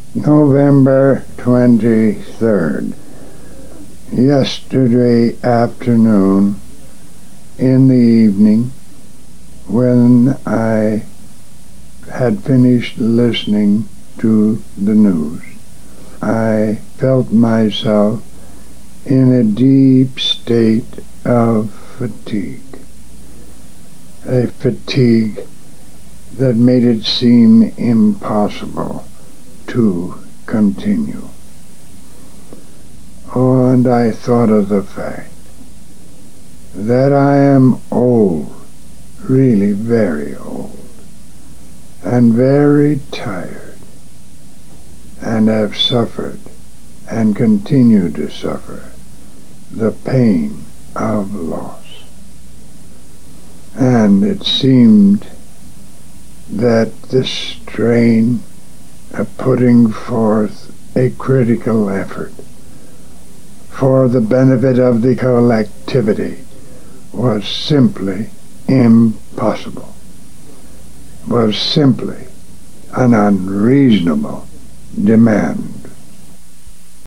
November 23rd. Yesterday afternoon, in the evening, when I had finished listening to the news, I felt myself in a deep state of fatigue. A fatigue that made it seem impossible to continue. Oh, and I thought of the fact that I am old, really very old, and very tired, and have suffered and continue to suffer the pain of loss. And it seemed that this strain of putting forth a critical effort for the benefit of the collectivity was simply impossible, was simply an unreasonable demand.